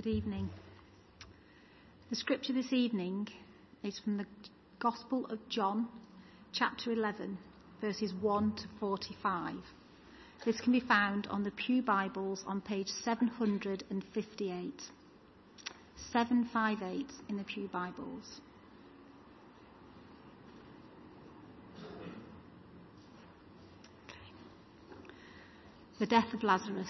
Good evening. The scripture this evening is from the Gospel of John, chapter 11, verses 1 to 45. This can be found on the Pew Bibles on page 758. 758 in the Pew Bibles. The death of Lazarus.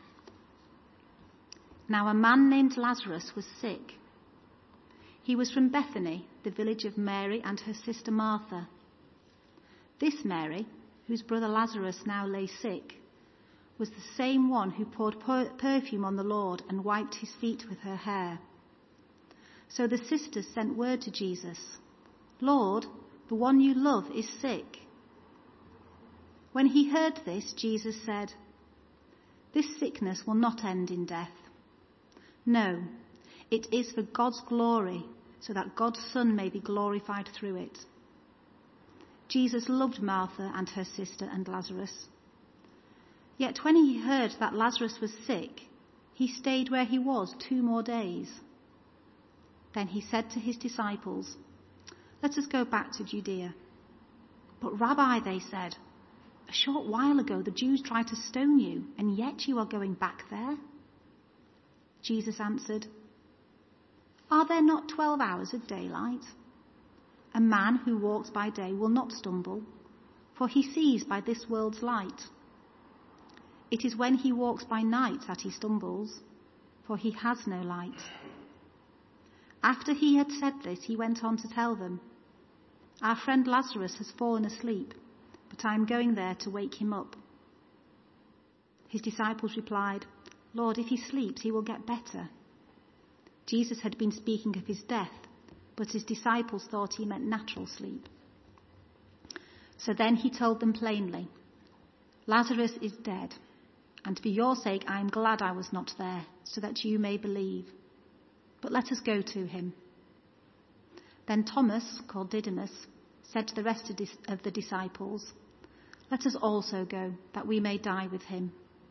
Now a man named Lazarus was sick. He was from Bethany, the village of Mary and her sister Martha. This Mary, whose brother Lazarus now lay sick, was the same one who poured perfume on the Lord and wiped his feet with her hair. So the sisters sent word to Jesus, "Lord, the one you love is sick." When he heard this, Jesus said, "This sickness will not end in death. No, it is for God's glory, so that God's Son may be glorified through it." Jesus loved Martha and her sister and Lazarus. Yet when he heard that Lazarus was sick, he stayed where he was 2 more days. Then he said to his disciples, "Let us go back to Judea." "But Rabbi," they said, "a short while ago the Jews tried to stone you, and yet you are going back there?" Jesus answered, "Are there not 12 hours of daylight? A man who walks by day will not stumble, for he sees by this world's light. It is when he walks by night that he stumbles, for he has no light." After he had said this, he went on to tell them, "Our friend Lazarus has fallen asleep, but I am going there to wake him up." His disciples replied, "Lord, if he sleeps, he will get better." Jesus had been speaking of his death, but his disciples thought he meant natural sleep. So then he told them plainly, "Lazarus is dead, and for your sake I am glad I was not there, so that you may believe. But let us go to him." Then Thomas, called Didymus, said to the rest of the disciples, "Let us also go, that we may die with him."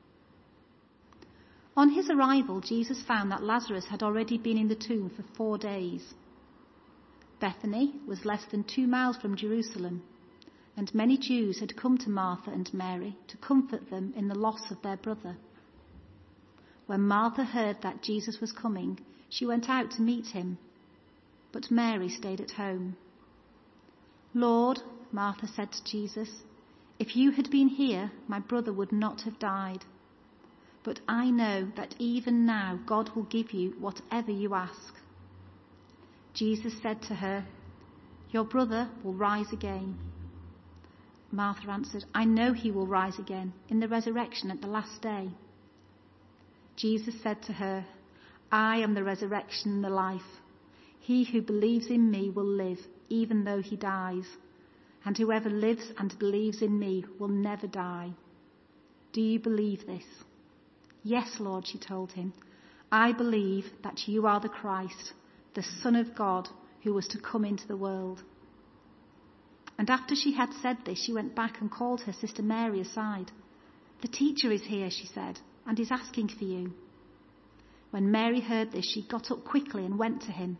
On his arrival, Jesus found that Lazarus had already been in the tomb for 4 days. Bethany was less than 2 miles from Jerusalem, and many Jews had come to Martha and Mary to comfort them in the loss of their brother. When Martha heard that Jesus was coming, she went out to meet him, but Mary stayed at home. "Lord," Martha said to Jesus, "if you had been here, my brother would not have died. But I know that even now God will give you whatever you ask." Jesus said to her, "Your brother will rise again." Martha answered, "I know he will rise again in the resurrection at the last day." Jesus said to her, "I am the resurrection and the life. He who believes in me will live, even though he dies. And whoever lives and believes in me will never die. Do you believe this?" "Yes, Lord," she told him. "I believe that you are the Christ, the Son of God, who was to come into the world." And after she had said this, she went back and called her sister Mary aside. "The teacher is here," she said, "and is asking for you." When Mary heard this, she got up quickly and went to him.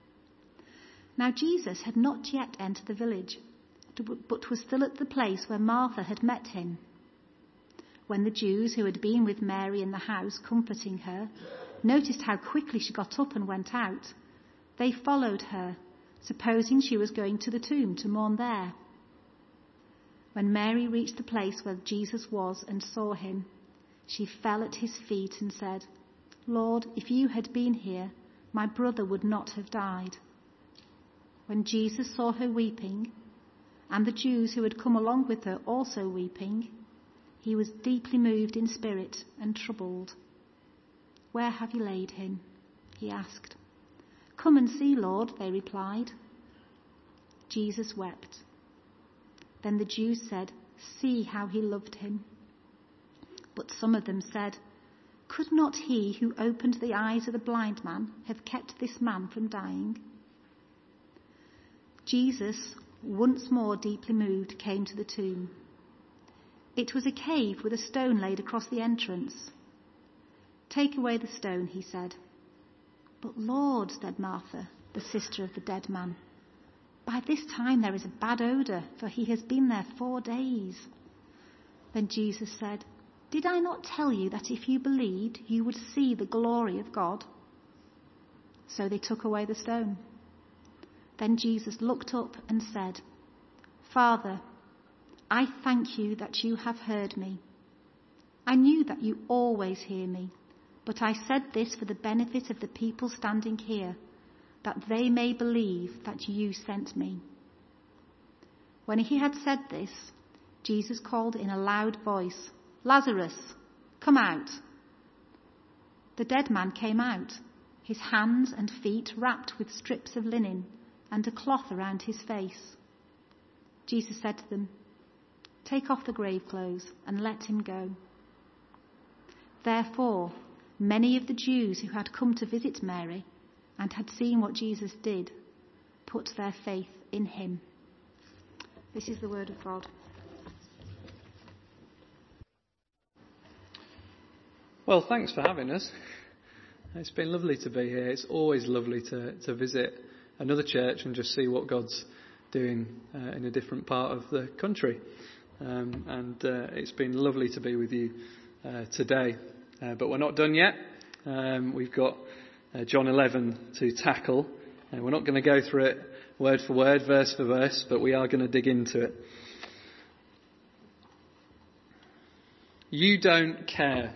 Now Jesus had not yet entered the village, but was still at the place where Martha had met him. When the Jews who had been with Mary in the house, comforting her, noticed how quickly she got up and went out, they followed her, supposing she was going to the tomb to mourn there. When Mary reached the place where Jesus was and saw him, she fell at his feet and said, "Lord, if you had been here, my brother would not have died." When Jesus saw her weeping, and the Jews who had come along with her also weeping, he was deeply moved in spirit and troubled. "Where have you laid him?" he asked. "Come and see, Lord," they replied. Jesus wept. Then the Jews said, "See how he loved him." But some of them said, "Could not he who opened the eyes of the blind man have kept this man from dying?" Jesus, once more deeply moved, came to the tomb. It was a cave with a stone laid across the entrance. "Take away the stone," he said. "But Lord," said Martha, the sister of the dead man, "by this time there is a bad odour, for he has been there 4 days." Then Jesus said, "Did I not tell you that if you believed, you would see the glory of God?" So they took away the stone. Then Jesus looked up and said, "Father, I thank you that you have heard me. I knew that you always hear me, but I said this for the benefit of the people standing here, that they may believe that you sent me." When he had said this, Jesus called in a loud voice, "Lazarus, come out." The dead man came out, his hands and feet wrapped with strips of linen and a cloth around his face. Jesus said to them, "Take off the grave clothes and let him go." Therefore, many of the Jews who had come to visit Mary and had seen what Jesus did put their faith in him. This is the word of God. Well, thanks for having us. It's been lovely to be here. It's always lovely to visit another church and just see what God's doing in a different part of the country. And it's been lovely to be with you today. But we're not done yet. We've got John 11 to tackle. We're not going to go through it word for word, verse for verse, but we are going to dig into it. You don't care.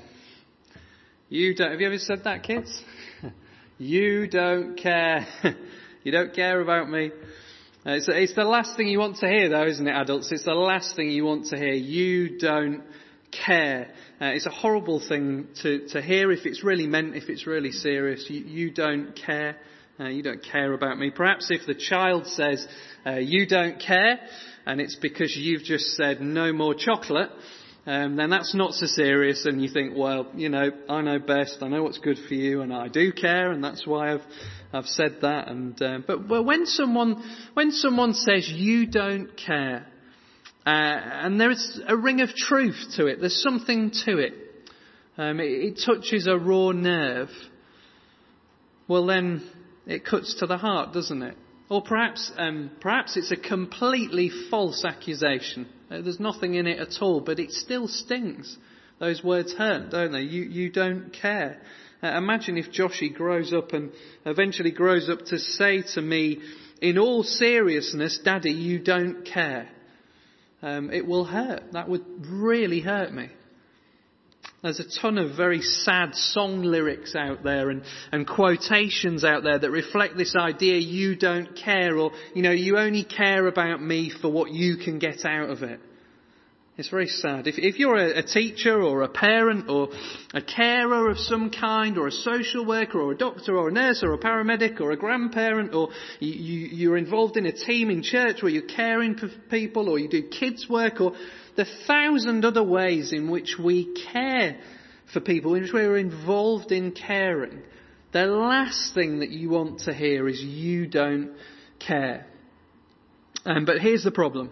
You don't. Have you ever said that, kids? You don't care. You don't care about me. It's the last thing you want to hear, though, isn't it, adults? It's the last thing you want to hear. You don't care. It's a horrible thing to hear if it's really meant, if it's really serious. You don't care. You don't care about me. Perhaps if the child says, you don't care, and it's because you've just said no more chocolate, then that's not so serious, and you think, well, I know best, I know what's good for you, and I do care, and that's why I've said that. And but when someone says you don't care, and there's a ring of truth to it, there's something to it, it touches a raw nerve, well then it cuts to the heart, doesn't it? Or perhaps it's a completely false accusation. There's nothing in it at all, but it still stings. Those words hurt, don't they? You don't care. Imagine if Joshie grows up and eventually grows up to say to me, in all seriousness, Daddy, you don't care. It will hurt. That would really hurt me. There's a ton of very sad song lyrics out there and quotations out there that reflect this idea, you don't care, or, you only care about me for what you can get out of it. It's very sad. If you're a teacher or a parent or a carer of some kind, or a social worker or a doctor or a nurse or a paramedic or a grandparent, or you're involved in a team in church where you're caring for people, or you do kids work, or the 1,000 other ways in which we care for people, in which we're involved in caring, the last thing that you want to hear is you don't care. But here's the problem.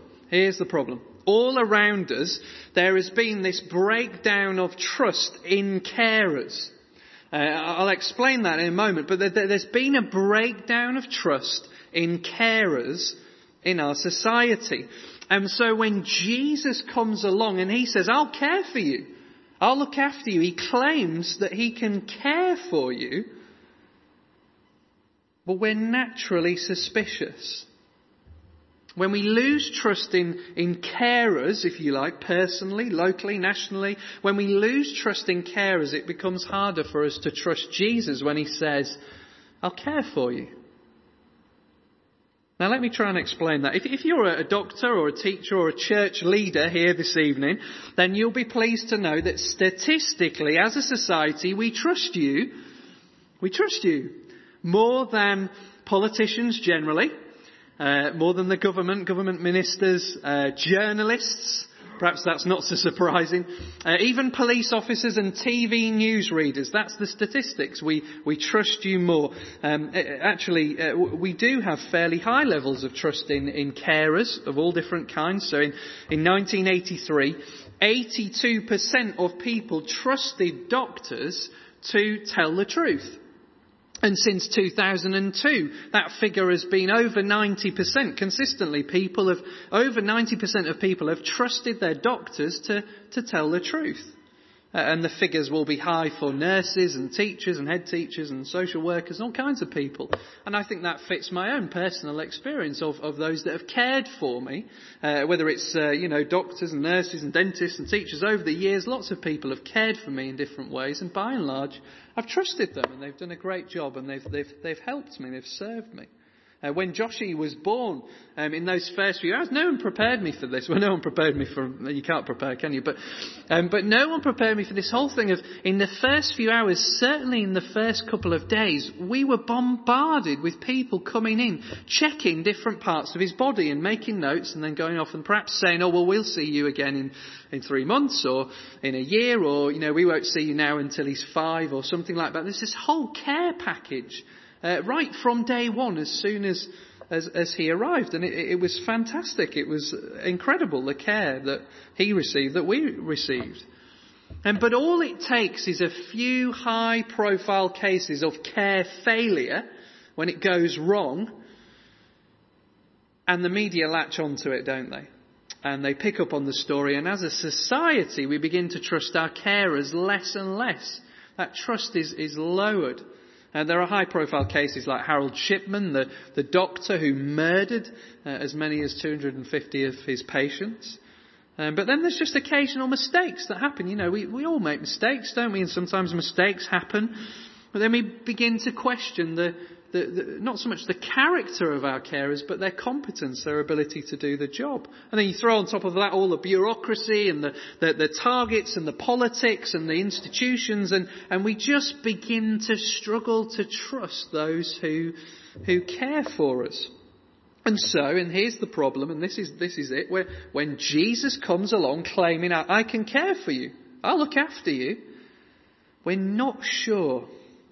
All around us, there has been this breakdown of trust in carers. I'll explain that in a moment, but there's been a breakdown of trust in carers in our society. And so when Jesus comes along and he says, I'll care for you, I'll look after you, he claims that he can care for you, but we're naturally suspicious. When we lose trust in carers, if you like, personally, locally, nationally, when we lose trust in carers, it becomes harder for us to trust Jesus when he says, I'll care for you. Now let me try and explain that. If you're a doctor or a teacher or a church leader here this evening, then you'll be pleased to know that statistically, as a society, we trust you. We trust you more than politicians generally, more than the government ministers, journalists. Perhaps that's not so surprising. Even police officers and TV news readers. That's the statistics. We trust you more. We do have fairly high levels of trust in carers of all different kinds. So in 1983, 82% of people trusted doctors to tell the truth. And since 2002, that figure has been over 90%. Consistently, over 90% of people have trusted their doctors to tell the truth. And the figures will be high for nurses and teachers and head teachers and social workers and all kinds of people. And I think that fits my own personal experience of those that have cared for me. Whether it's, doctors and nurses and dentists and teachers over the years, lots of people have cared for me in different ways. And by and large, I've trusted them and they've done a great job and they've helped me, they've served me. When Joshie was born, in those first few hours, no one prepared me for this. Well, no one prepared me you can't prepare, can you? But no one prepared me for this whole thing of, in the first few hours, certainly in the first couple of days, we were bombarded with people coming in, checking different parts of his body and making notes and then going off and perhaps saying, oh, well, we'll see you again in 3 months or in a year, or, we won't see you now until he's 5 or something like that. There's this whole care package. Right from day one, as soon as he arrived. And it was fantastic. It was incredible, the care that he received, that we received. But all it takes is a few high-profile cases of care failure when it goes wrong, and the media latch onto it, don't they? And they pick up on the story, and as a society, we begin to trust our carers less and less. That trust is lowered. There are high-profile cases like Harold Shipman, the doctor who murdered as many as 250 of his patients. But then there's just occasional mistakes that happen. We all make mistakes, don't we? And sometimes mistakes happen. But then we begin to question not so much the character of our carers, but their competence, their ability to do the job. And then you throw on top of that all the bureaucracy and the targets and the politics and the institutions, and we just begin to struggle to trust those who care for us. And here's the problem, and this is it, where when Jesus comes along claiming, I can care for you, I'll look after you, we're not sure.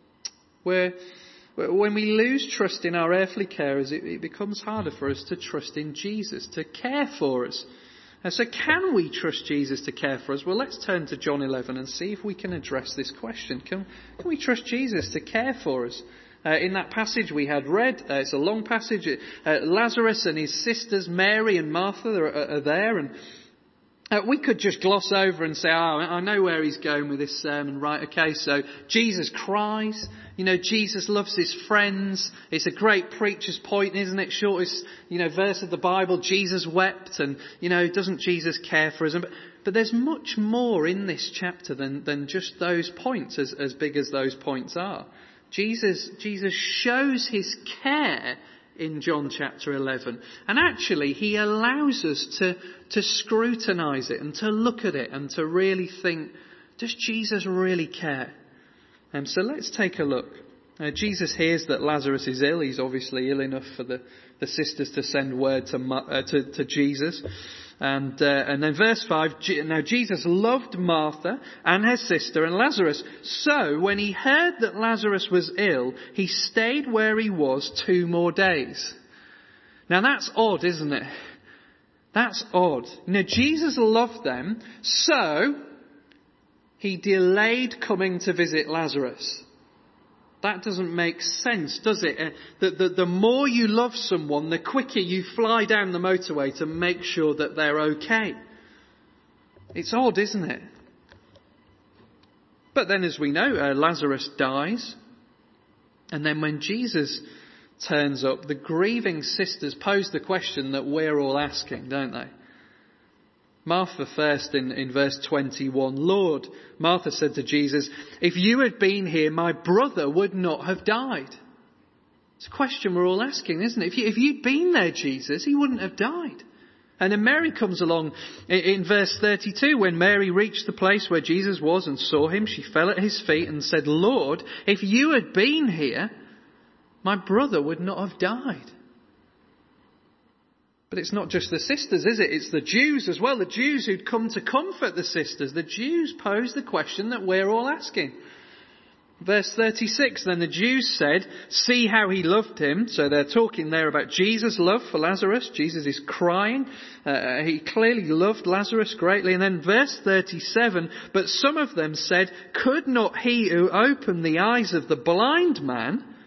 When we lose trust in our earthly carers, it becomes harder for us to trust in Jesus to care for us. So can we trust Jesus to care for us? Well, let's turn to John 11 and see if we can address this question. Can we trust Jesus to care for us? In that passage we had read, it's a long passage, Lazarus and his sisters Mary and Martha are there, and we could just gloss over and say, I know where he's going with this sermon. Right, okay, so Jesus cries. Jesus loves his friends. It's a great preacher's point, isn't it? Shortest, verse of the Bible. Jesus wept, and, doesn't Jesus care for us? But there's much more in this chapter than just those points, as big as those points are. Jesus shows his care in John chapter 11. And actually, he allows us to scrutinise it and to look at it and to really think, does Jesus really care? So let's take a look. Jesus hears that Lazarus is ill. He's obviously ill enough for the sisters to send word to Jesus. And then verse 5, now Jesus loved Martha and her sister and Lazarus. So when he heard that Lazarus was ill, he stayed where he was 2 more days. Now that's odd, isn't it? That's odd. Jesus loved them, so he delayed coming to visit Lazarus. That doesn't make sense, does it? The more you love someone, the quicker you fly down the motorway to make sure that they're okay. It's odd, isn't it? But then, as we know, Lazarus dies. And then when Jesus turns up, the grieving sisters pose the question that we're all asking, don't they? Martha first in verse 21. Lord, Martha said to Jesus, if you had been here, my brother would not have died. It's a question we're all asking, isn't it? If you'd been there, Jesus, he wouldn't have died. And then Mary comes along in verse 32. When Mary reached the place where Jesus was and saw him, she fell at his feet and said, Lord, if you had been here, my brother would not have died. But it's not just the sisters, is it? It's the Jews as well. The Jews who'd come to comfort the sisters. The Jews pose the question that we're all asking. Verse 36, then the Jews said, see how he loved him. So they're talking there about Jesus' love for Lazarus. Jesus is crying. He clearly loved Lazarus greatly. And then verse 37, but some of them said, could not he who opened the eyes of the blind man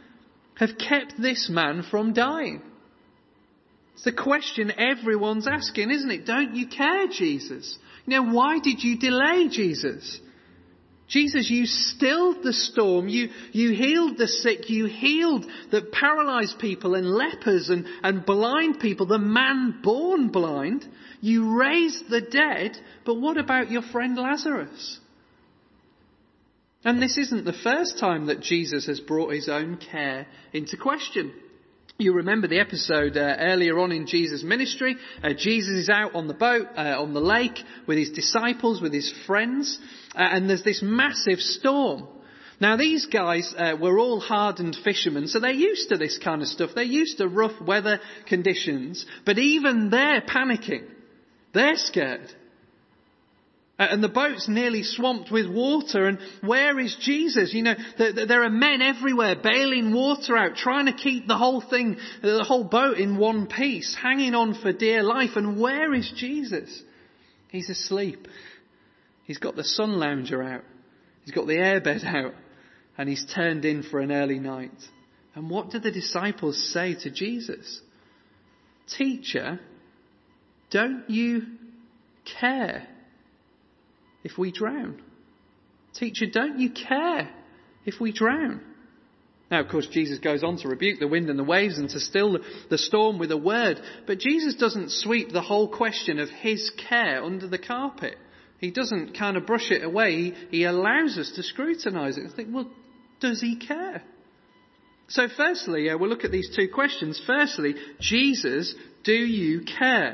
have kept this man from dying? It's the question everyone's asking, isn't it? Don't you care, Jesus? Why did you delay, Jesus? Jesus, you stilled the storm. You healed the sick. You healed the paralyzed people and lepers and blind people, the man born blind. You raised the dead. But what about your friend Lazarus? And this isn't the first time that Jesus has brought his own care into question. You remember the episode earlier on in Jesus' ministry. Jesus is out on the boat, on the lake, with his disciples, with his friends, and there's this massive storm. Now these guys were all hardened fishermen, so they're used to this kind of stuff. They're used to rough weather conditions, but even they're panicking. They're scared. And the boat's nearly swamped with water. And where is Jesus? There are men everywhere bailing water out, trying to keep the whole thing, the whole boat in one piece, hanging on for dear life. And where is Jesus? He's asleep. He's got the sun lounger out. He's got the airbed out. And he's turned in for an early night. And what do the disciples say to Jesus? Teacher, don't you care if we drown? Teacher, don't you care if we drown? Now, of course, Jesus goes on to rebuke the wind and the waves and to still the storm with a word. But Jesus doesn't sweep the whole question of his care under the carpet. He doesn't kind of brush it away. He allows us to scrutinise it and think, well, does he care? So firstly, we'll look at these two questions. Firstly, Jesus, do you care?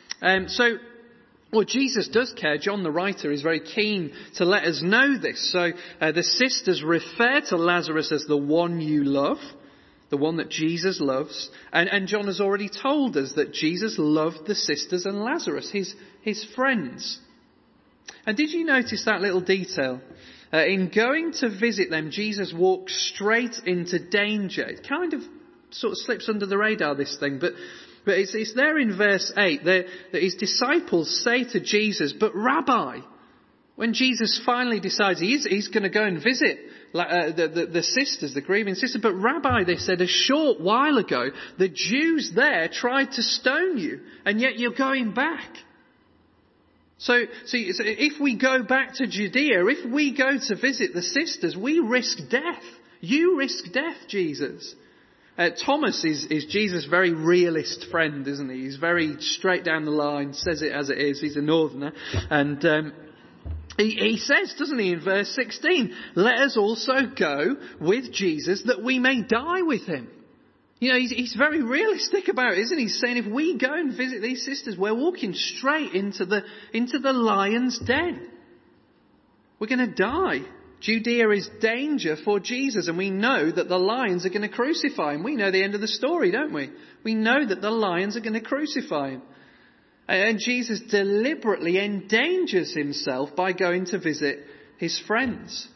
Well, Jesus does care. John the writer is very keen to let us know this. So the sisters refer to Lazarus as the one you love, the one that Jesus loves. And John has already told us that Jesus loved the sisters and Lazarus, his friends. And did you notice that little detail? In going to visit them, Jesus walks straight into danger. It kind of sort of slips under the radar, this thing, but it's there in verse 8 that his disciples say to Jesus, but Rabbi, when Jesus finally decides he's going to go and visit the sisters, the grieving sisters, but Rabbi, they said, a short while ago, the Jews there tried to stone you, and yet you're going back. So if we go back to Judea, if we go to visit the sisters, we risk death. You risk death, Jesus. Thomas is Jesus' very realist friend, isn't he? He's very straight down the line, says it as it is. He's a northerner. And he says, doesn't he, in verse 16, let us also go with Jesus that we may die with him. He's very realistic about it, isn't he? He's saying if we go and visit these sisters, we're walking straight into the lion's den. We're going to die. Judea is danger for Jesus, and we know that the lions are going to crucify him. We know the end of the story, don't we? We know that the lions are going to crucify him. And Jesus deliberately endangers himself by going to visit his friends.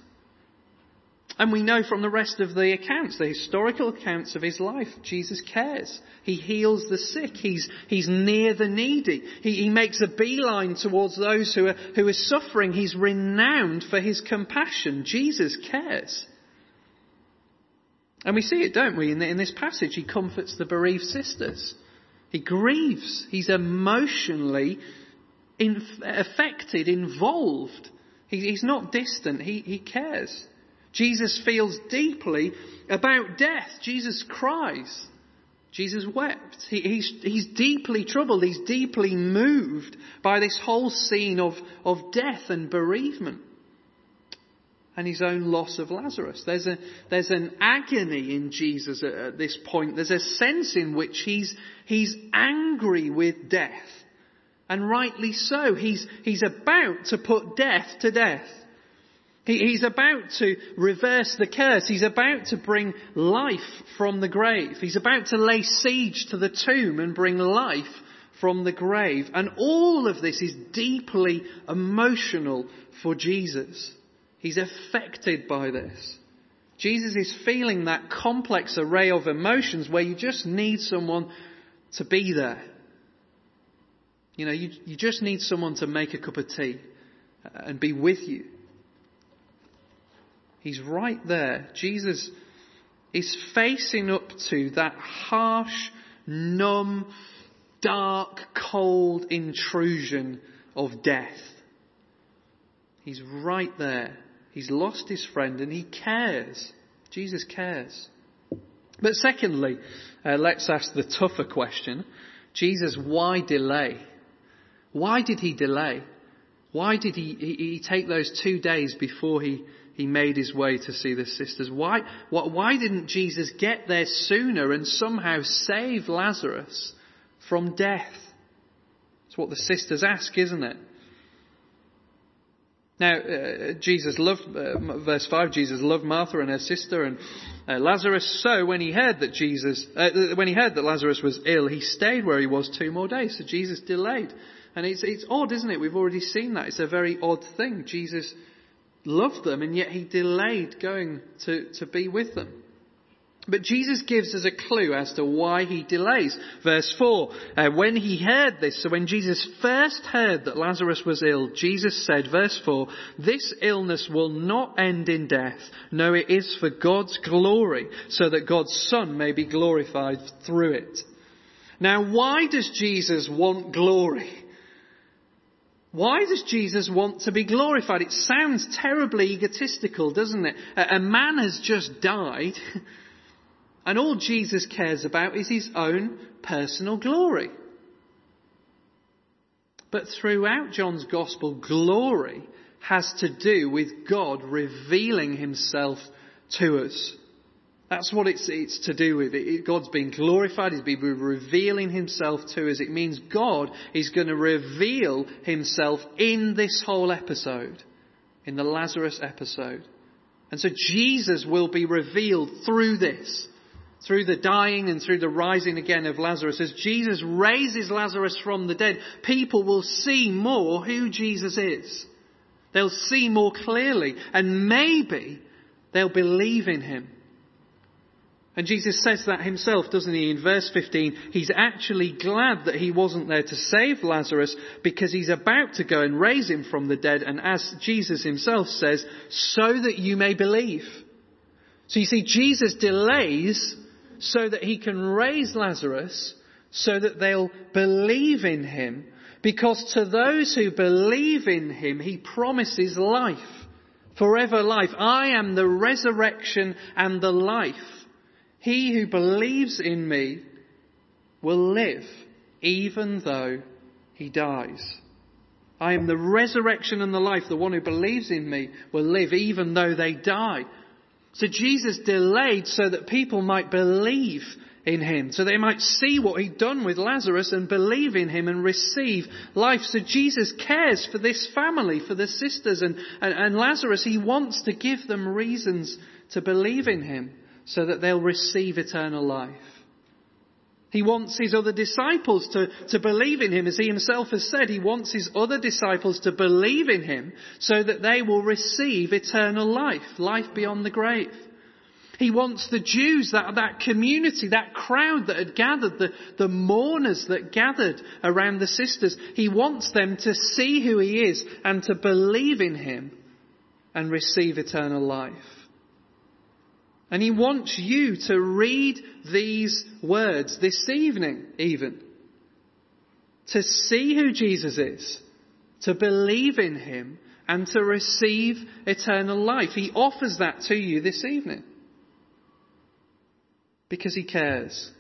And we know from the rest of the accounts, the historical accounts of his life, Jesus cares. He heals the sick. He's near the needy. He makes a beeline towards those who are suffering. He's renowned for his compassion. Jesus cares. And we see it, don't we? In this passage, he comforts the bereaved sisters. He grieves. He's emotionally affected, involved. He's not distant. He cares. Jesus feels deeply about death. Jesus cries. Jesus wept. He's deeply troubled. He's deeply moved by this whole scene of death and bereavement. And his own loss of Lazarus. There's an agony in Jesus at this point. There's a sense in which he's angry with death. And rightly so. He's about to put death to death. He's about to reverse the curse. He's about to bring life from the grave. He's about to lay siege to the tomb and bring life from the grave. And all of this is deeply emotional for Jesus. He's affected by this. Jesus is feeling that complex array of emotions where you just need someone to be there. You just need someone to make a cup of tea and be with you. He's right there. Jesus is facing up to that harsh, numb, dark, cold intrusion of death. He's right there. He's lost his friend and he cares. Jesus cares. But secondly, let's ask the tougher question. Jesus, why delay? Why did he delay? Why did he take those 2 days before he made his way to see the sisters? Why didn't Jesus get there sooner and somehow save Lazarus from death? That's what the sisters ask, isn't it? Now, Jesus loved, verse 5, Jesus loved Martha and her sister and Lazarus. So when he heard that Lazarus was ill, he stayed where he was 2 more days. So Jesus delayed. And it's odd, isn't it? We've already seen that. It's a very odd thing. Jesus loved them and yet he delayed going to be with them. But Jesus gives us a clue as to why he delays. Verse 4, when he heard this, so when Jesus first heard that Lazarus was ill, Jesus said, verse 4, this illness will not end in death. No, it is for God's glory, so that God's Son may be glorified through it. Now, why does Jesus want glory? Why does Jesus want to be glorified? It sounds terribly egotistical, doesn't it? A man has just died. And all Jesus cares about is his own personal glory. But throughout John's Gospel, glory has to do with God revealing himself to us. That's what it's to do with. God's being glorified. He's been revealing himself to us. It means God is going to reveal himself in this whole episode, in the Lazarus episode. And so Jesus will be revealed through this. Through the dying and through the rising again of Lazarus. As Jesus raises Lazarus from the dead, people will see more who Jesus is. They'll see more clearly and maybe they'll believe in him. And Jesus says that himself, doesn't he? In verse 15, he's actually glad that he wasn't there to save Lazarus because he's about to go and raise him from the dead. And as Jesus himself says, so that you may believe. So you see, Jesus delays so that he can raise Lazarus, so that they'll believe in him. Because to those who believe in him, he promises life, forever life. I am the resurrection and the life. He who believes in me will live, even though he dies. I am the resurrection and the life. The one who believes in me will live, even though they die. So Jesus delayed so that people might believe in him, so they might see what he'd done with Lazarus and believe in him and receive life. So Jesus cares for this family, for the sisters and Lazarus. He wants to give them reasons to believe in him so that they'll receive eternal life. He wants his other disciples to believe in him. As he himself has said, he wants his other disciples to believe in him so that they will receive eternal life, life beyond the grave. He wants the Jews, that community, that crowd that had gathered, the mourners that gathered around the sisters. He wants them to see who he is and to believe in him and receive eternal life. And he wants you to read these words this evening even. To see who Jesus is, to believe in him, and to receive eternal life. He offers that to you this evening. Because he cares.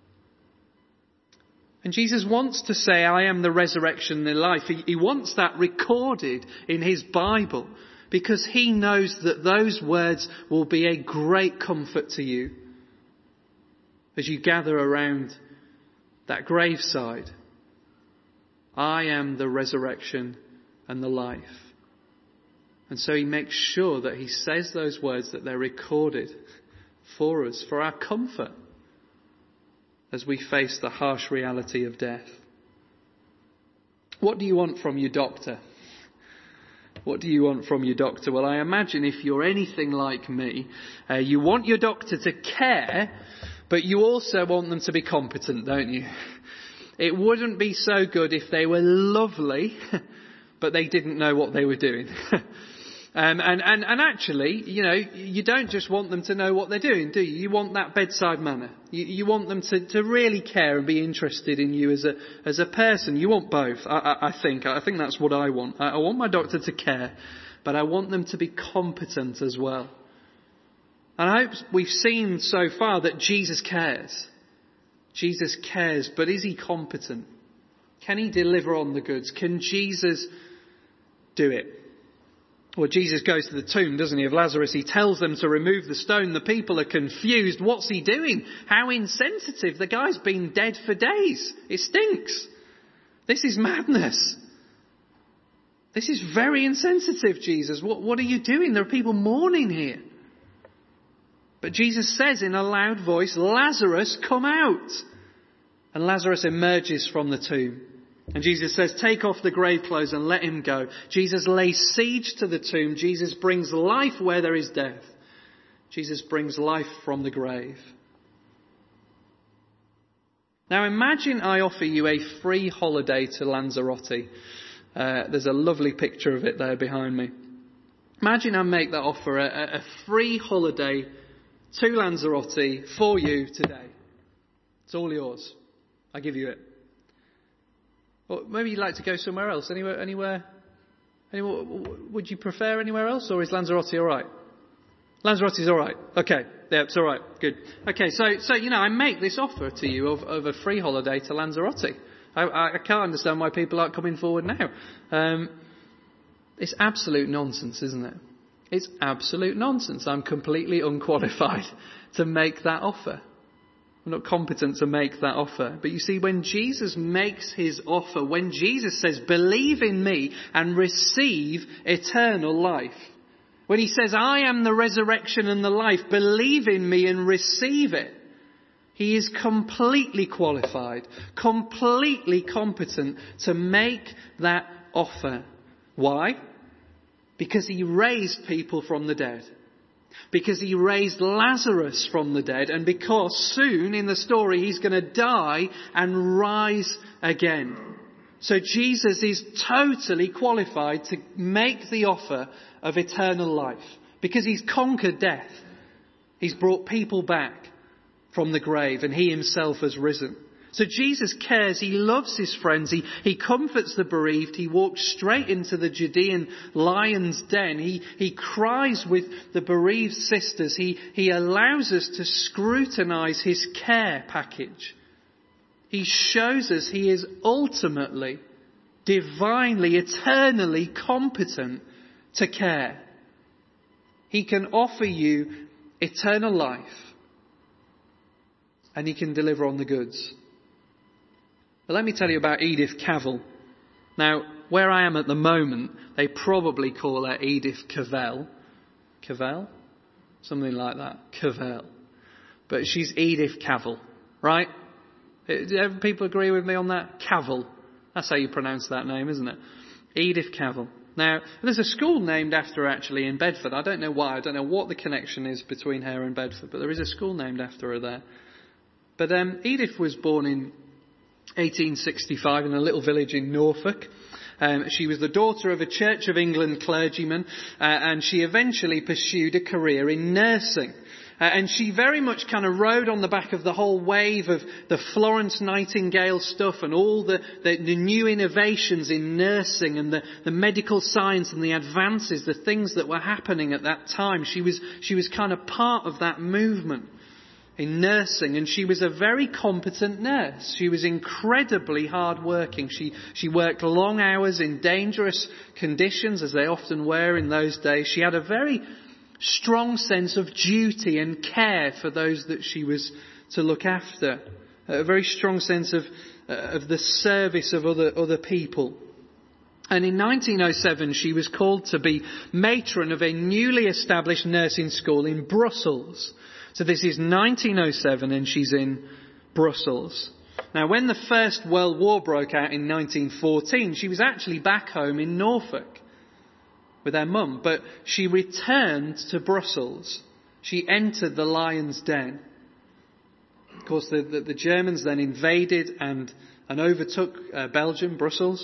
And Jesus wants to say, I am the resurrection and the life. He wants that recorded in his Bible. Because he knows that those words will be a great comfort to you as you gather around that graveside. I am the resurrection and the life. And so he makes sure that he says those words, that they're recorded for us, for our comfort as we face the harsh reality of death. What do you want from your doctor? What do you want from your doctor? Well, I imagine if you're anything like me, you want your doctor to care, but you also want them to be competent, don't you? It wouldn't be so good if they were lovely, but they didn't know what they were doing. And actually, you don't just want them to know what they're doing, do you? You want that bedside manner. You want them to really care and be interested in you as a person. You want both, I think. I think that's what I want. I want my doctor to care, but I want them to be competent as well. And I hope we've seen so far that Jesus cares. Jesus cares, but is he competent? Can he deliver on the goods? Can Jesus do it? Well, Jesus goes to the tomb, doesn't he, of Lazarus. He tells them to remove the stone. The people are confused. What's he doing? How insensitive. The guy's been dead for days. It stinks. This is madness. This is very insensitive, Jesus. What are you doing? There are people mourning here. But Jesus says in a loud voice, Lazarus, come out. And Lazarus emerges from the tomb. And Jesus says, take off the grave clothes and let him go. Jesus lays siege to the tomb. Jesus brings life where there is death. Jesus brings life from the grave. Now imagine I offer you a free holiday to Lanzarote. There's a lovely picture of it there behind me. Imagine I make that offer, a free holiday to Lanzarote for you today. It's all yours. I give you it. Or maybe you'd like to go somewhere else. Anywhere? Would you prefer anywhere else, or is Lanzarote all right? Lanzarote's all right. Okay. Yeah, it's all right. Good. Okay. So I make this offer to you of a free holiday to Lanzarote. I can't understand why people aren't coming forward now. It's absolute nonsense, isn't it? It's absolute nonsense. I'm completely unqualified to make that offer. I'm not competent to make that offer. But you see, when Jesus makes his offer, when Jesus says, believe in me and receive eternal life, when he says, I am the resurrection and the life, believe in me and receive it, he is completely qualified, completely competent to make that offer. Why? Because he raised people from the dead. Because he raised Lazarus from the dead, and because soon in the story he's going to die and rise again. So Jesus is totally qualified to make the offer of eternal life. Because he's conquered death. He's brought people back from the grave, and he himself has risen. So Jesus cares, he loves his friends, he comforts the bereaved, he walks straight into the Judean lion's den, he cries with the bereaved sisters, he allows us to scrutinise his care package. He shows us he is ultimately, divinely, eternally competent to care. He can offer you eternal life, and he can deliver on the goods. But let me tell you about Edith Cavell. Now, where I am at the moment, they probably call her Edith Cavell. Cavell? Something like that. Cavell. But she's Edith Cavell, right? Do people agree with me on that? Cavell. That's how you pronounce that name, isn't it? Edith Cavell. Now, there's a school named after her actually in Bedford. I don't know why. I don't know what the connection is between her and Bedford, but there is a school named after her there. But Edith was born in 1865 in a little village in Norfolk. She was the daughter of a Church of England clergyman, and she eventually pursued a career in nursing. And she very much kind of rode on the back of the whole wave of the Florence Nightingale stuff and all the new innovations in nursing and the medical science and the advances, the things that were happening at that time. She was kind of part of that movement in nursing, and she was a very competent nurse. She was incredibly hard-working. She worked long hours in dangerous conditions, as they often were in those days. She had a very strong sense of duty and care for those that she was to look after. A very strong sense of the service of other people. And in 1907, she was called to be matron of a newly established nursing school in Brussels. So this is 1907 and she's in Brussels. Now, when the First World War broke out in 1914, she was actually back home in Norfolk with her mum. But she returned to Brussels. She entered the lion's den. Of course, the Germans then invaded and overtook Belgium, Brussels.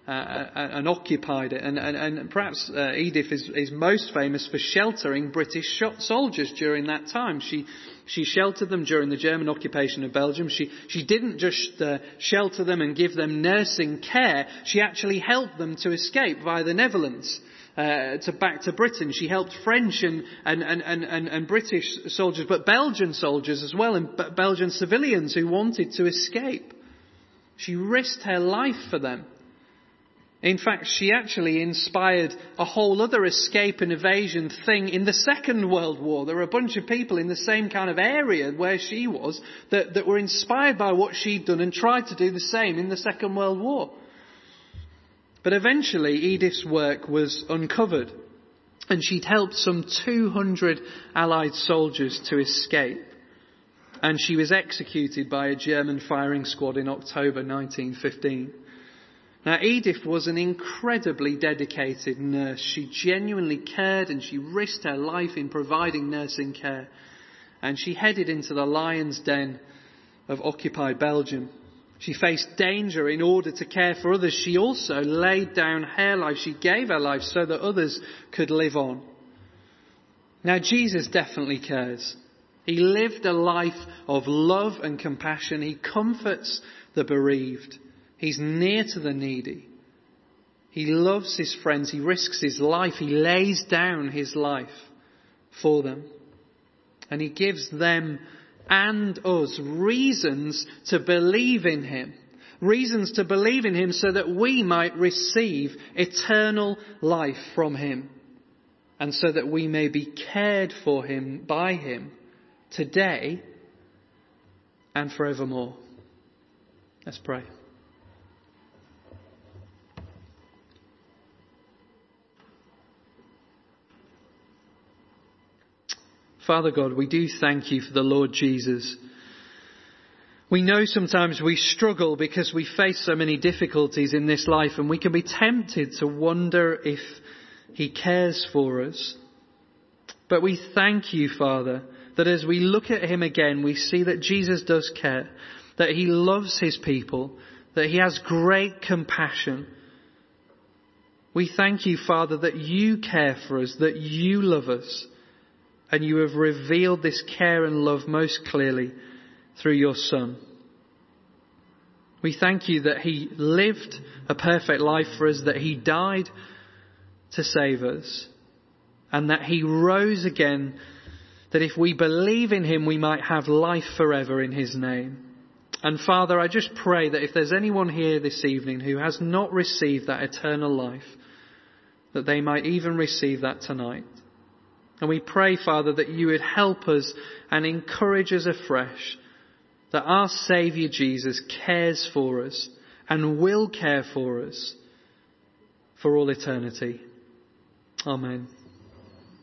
and occupied it. And perhaps Edith is most famous for sheltering British soldiers during that time. She sheltered them during the German occupation of Belgium. She didn't just shelter them and give them nursing care. She actually helped them to escape via the Netherlands back to Britain. She helped French and British soldiers, but Belgian soldiers as well, and Belgian civilians who wanted to escape. She risked her life for them. In fact, she actually inspired a whole other escape and evasion thing in the Second World War. There were a bunch of people in the same kind of area where she was that were inspired by what she'd done and tried to do the same in the Second World War. But eventually Edith's work was uncovered, and she'd helped some 200 Allied soldiers to escape. And she was executed by a German firing squad in October 1915. Now, Edith was an incredibly dedicated nurse. She genuinely cared, and she risked her life in providing nursing care. And she headed into the lion's den of occupied Belgium. She faced danger in order to care for others. She also laid down her life. She gave her life so that others could live on. Now, Jesus definitely cares. He lived a life of love and compassion. He comforts the bereaved. He's near to the needy. He loves his friends. He risks his life. He lays down his life for them. And he gives them and us reasons to believe in him. Reasons to believe in him so that we might receive eternal life from him. And so that we may be cared for him by him today and forevermore. Let's pray. Father God, we do thank you for the Lord Jesus. We know sometimes we struggle because we face so many difficulties in this life, and we can be tempted to wonder if he cares for us. But we thank you, Father, that as we look at him again, we see that Jesus does care, that he loves his people, that he has great compassion. We thank you, Father, that you care for us, that you love us. And you have revealed this care and love most clearly through your Son. We thank you that he lived a perfect life for us, that he died to save us, and that he rose again, that if we believe in him, we might have life forever in his name. And Father, I just pray that if there's anyone here this evening who has not received that eternal life, that they might even receive that tonight. And we pray, Father, that you would help us and encourage us afresh, that our Saviour Jesus cares for us and will care for us for all eternity. Amen.